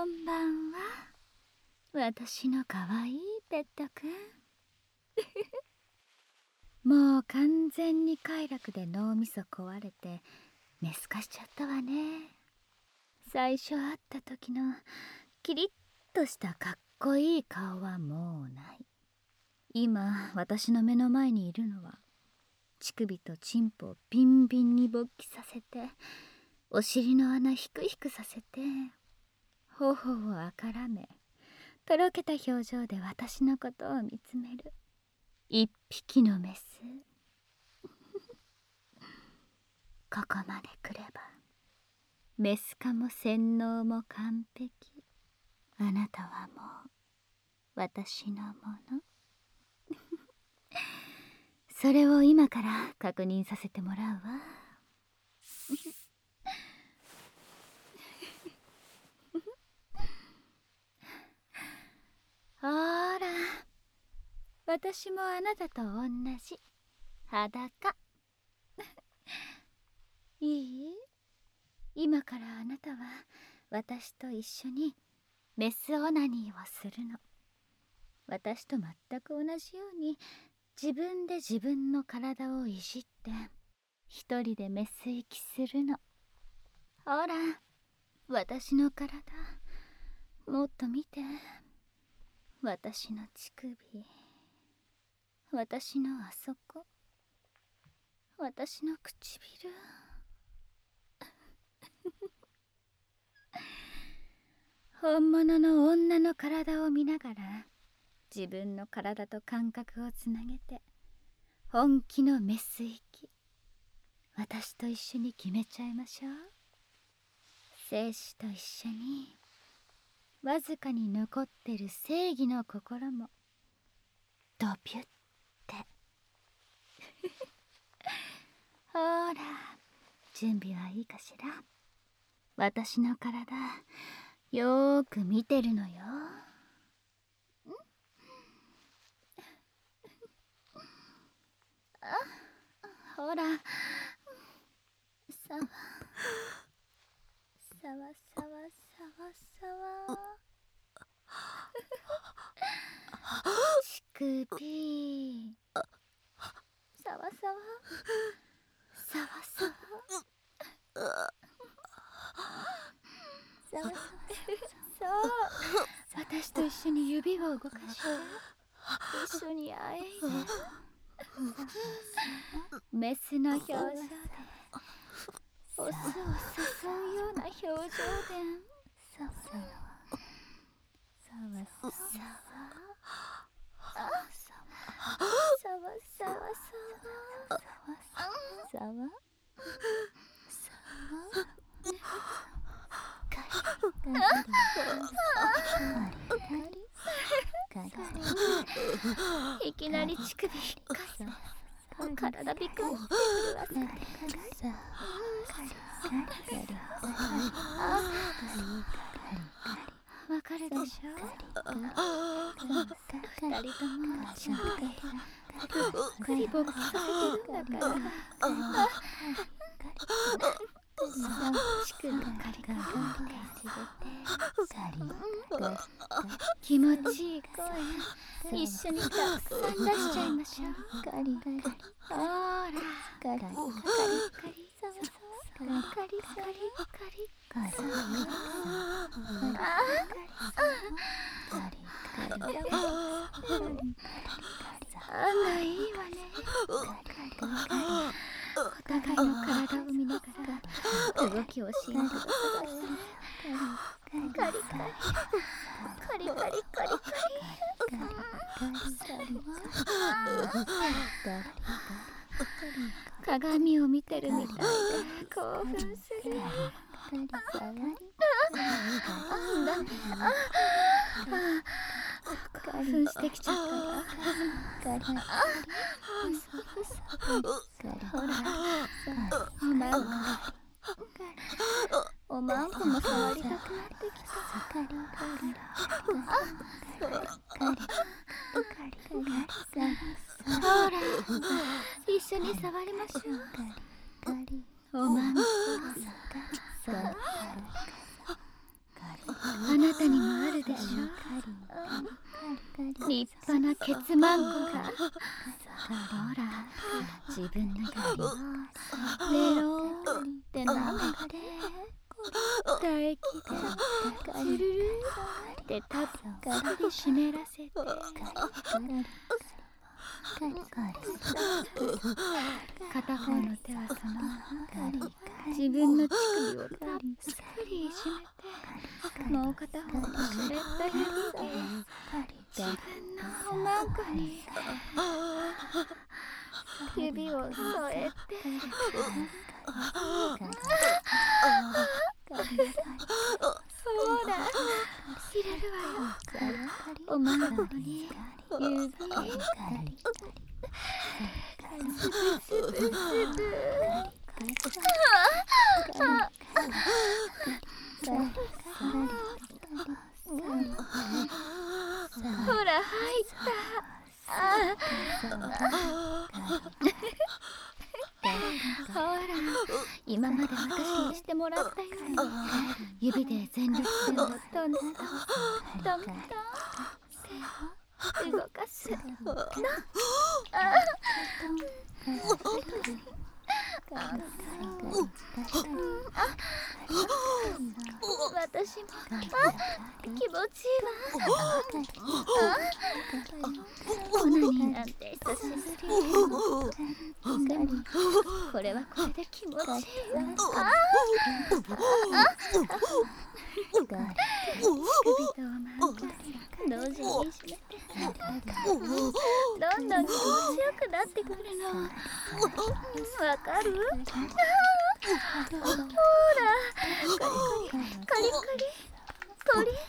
んばんは。私のかわいいペットくん。もう完全に快楽で脳みそ壊れてメス化しちゃったわね。最初会った時のキリッとしたかっこいい顔はもうない。今私の目の前にいるのは乳首とチンポをビンビンに勃起させて、お尻の穴ヒクヒクさせて、頬をあからめ、とろけた表情で私のことを見つめる一匹のメス。ここまで来ればメス化も洗脳も完璧。あなたはもう私のもの。それを今から確認させてもらうわ。ほら、私もあなたと同じ裸。いい？今からあなたは私と一緒にメスオナニーをするの。私と全く同じように自分で自分の体をいじって一人でメス息するの。ほら、私の体もっと見て。私の乳首、私のあそこ、私の唇。本物の女の体を見ながら自分の体と感覚をつなげて本気のメス息、私と一緒に決めちゃいましょう。精子と一緒にわずかに残ってる正義の心もドピュってほら、準備はいいかしら。私の体よーく見てるのよ。ほら、さわさわさわさわさわ。乳首さわさわさわさわさわさわ。そう、私と一緒に指を動かして一緒にあえいでメスの表情でオスを誘うような表情でさわさわさわさわさわさわさわいきなり乳首引っかい体びくって震わせてわかるでしょ。二人とも乳首ゆっくり勃起させてるんだから乳首カリカリ気持ちいい声一緒にたくさん出しちゃいましょう。ほらカリカリカリサワサワカリカリカリ案外いいわね。お互いの体を見ながら動きをシンクロさせてカリカリカリカリカリカリ鏡を見てるみたいで興奮する。興奮してきちゃったわ。ほら、おまんこも触りたくなってきた。ほら、一緒に触りましょう。おまんこあなた立派なケツマンコがほら自分の指をメロンって舐めて唾液でスルルってたっぷり湿らせて片方の手はそのまま自分の乳首をたっぷり締めてもう片方の湿った指で自分のおまんこに指を添えてほら入れるわよおまんこに指ほら入ったほら今まで私にしてもらったように指で全力でトントントントン手を動かすの私も気持ちいいわオナニーなんて久しぶりでもこれはこれで気持ちいいわ首とおまんこ同時に締めてどんどん気持ちよくなってくるのわかる？ほらカリカリコリ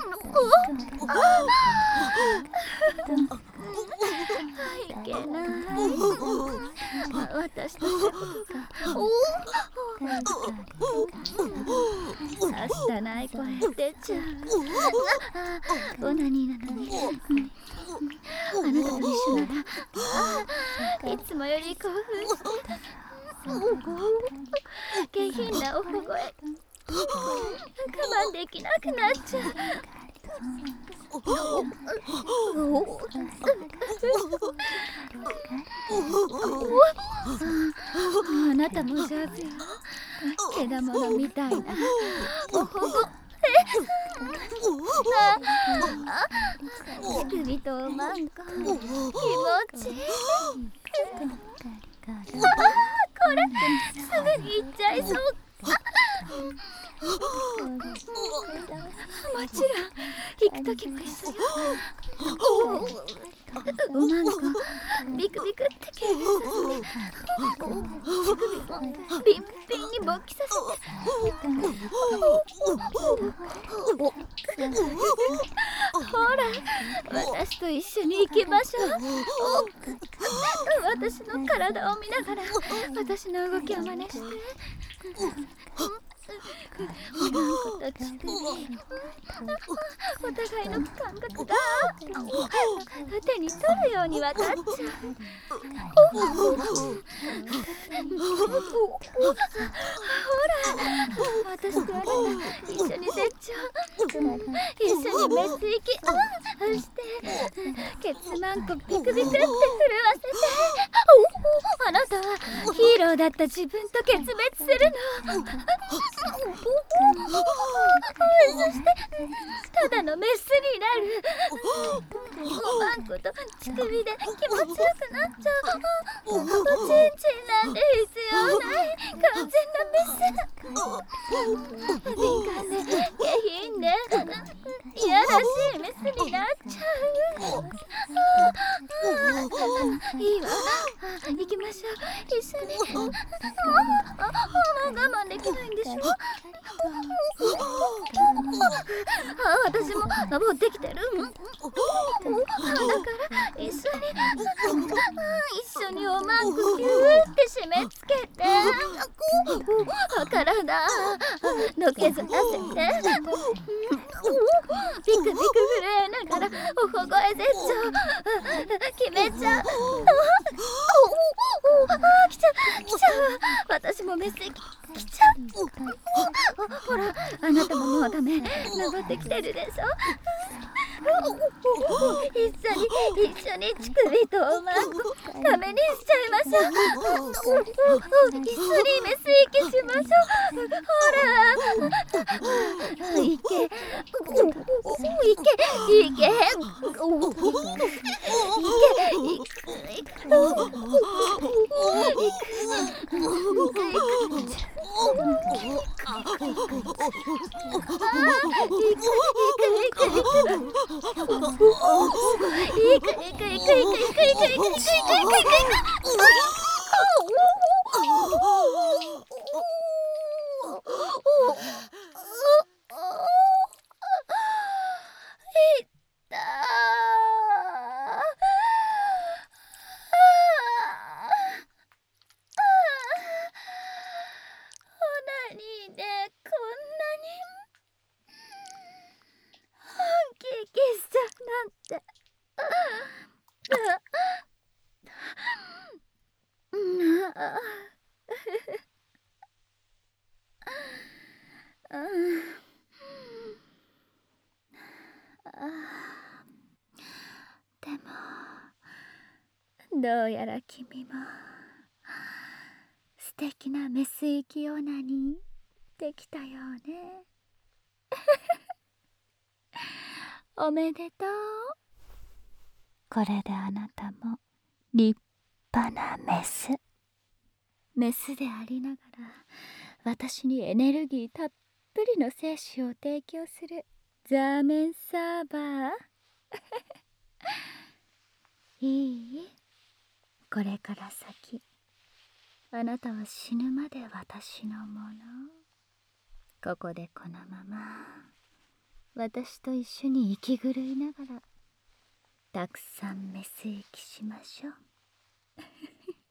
いけない私としたことがはしたない声出ちゃうオナニーなのにあなたと一緒ならいつもより興奮して下品なおほ声我慢できなくなっちゃうあなたも上手よけだものみたいなおほご乳首とおまんこ気持ちいいこれすぐに行っちゃいそうもちろん行くときも一緒よおまんこビクビクって痙攣させて乳首をビンビンに勃起させてほら私と一緒に行きましょう私の体を見ながら私の動きを真似しておまんこと乳首お互いの感覚が手に取るように分かっちゃうほら私とあなた一緒に絶頂一緒にメス息してケツマンコビクビクって震わせてあなたはヒーローだった自分と決別するのそしてただのメスになるおまんこと乳首で気持ちよくなっちゃうおちんちんなんて必要ない完全なメス敏感で下品でいやらしいメスになっちゃういいわ行きましょう一緒に我慢できないんでしょ私も持ってきてるだから一緒におまんこギューって締め付けて体のけずらせてビクビク震えながらおほ声絶頂決めちゃう来ちゃう私もメス来ちゃうほらあなたももうダメ登ってきてるでしょ一緒に乳首とおまんこ亀にしちゃいましょう。一緒にメス息しましょう。ほら、いけ、でこんなに本気息しちゃうなんて。でもどうやら君も素敵なメス息オナニーできたようね。おめでとう。これであなたも立派なメスでありながら私にエネルギーたっぷりの精子を提供するザーメンサーバー。いい？これから先あなたは死ぬまで私のもの。ここでこのまま私と一緒に息狂いながらたくさんメス息しましょう。